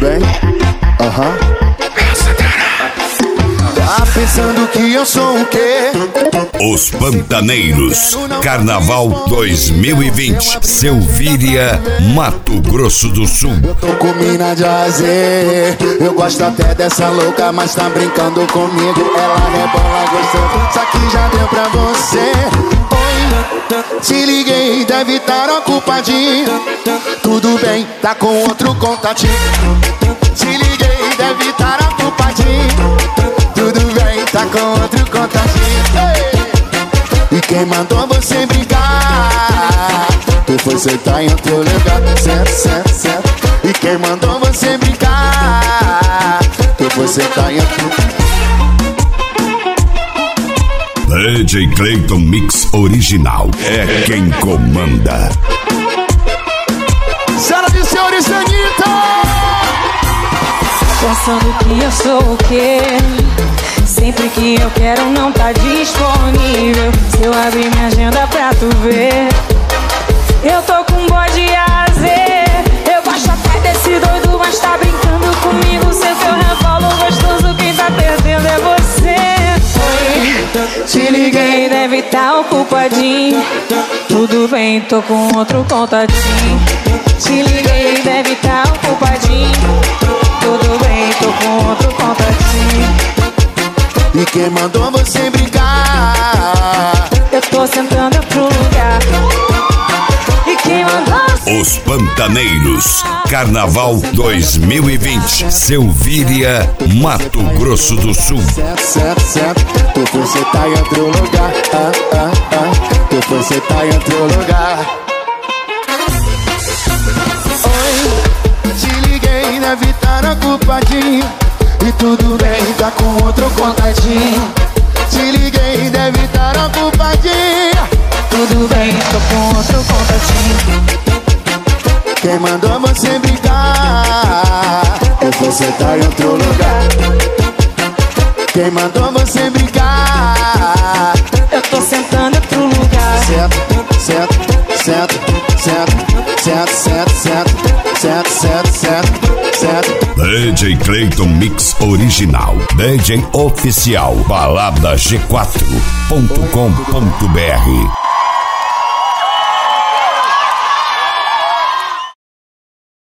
bem? Tá pensando que eu sou o quê? Os Pantaneiros, Carnaval 2020, Selvíria, Mato Grosso do Sul. Eu tô com mina de azer. Eu gosto até dessa louca, mas tá brincando comigo. Ela rebola gostoso, isso aqui já deu pra você. Oi, te liguei, deve estar ocupadinho. Tudo bem, tá com outro contatinho. Te liguei, deve estar ocupadinho. Tudo bem, tá com outro contatinho. E quem mandou você brincar? Tu foi sentar em outro lugar. Certo. E quem mandou você brincar? Tu foi sentar em outro lugar. DJ Clayton Mix Original é quem comanda. Senhoras e senhores, Anitta! Pensando que eu sou o quê? Sempre que eu quero não tá disponível. Se eu abrir minha agenda pra tu ver, eu tô com bode azer. Eu gosto até desse doido, mas tá brincando comigo. Sem teu revolo gostoso, quem tá perdendo é você. Oi, te liguei, deve tá ocupadinho. Tudo bem, tô com outro contatinho. Te liguei, deve tá ocupadinho. Tudo bem, tô com outro contatinho. E quem mandou você brincar? Eu tô sentando pro lugar. E quem mandou? Os Pantaneiros, Carnaval 2020, Selvíria, Mato Grosso do Sul. Certo. Tu foi sentar em outro lugar. Tu foi sentar em outro lugar. Oi, te liguei, deve estar ocupadinho. E tudo bem, tá com outro contatinho. Te liguei, deve estar ocupadinho. Tudo bem, tô com outro contatinho. Quem mandou você brincar? Eu vou sentar em outro lugar. Quem mandou você brincar? Eu tô sentando em outro lugar. Certo. DJ Clayton Mix Original, DJ Oficial, balada G4.com.br.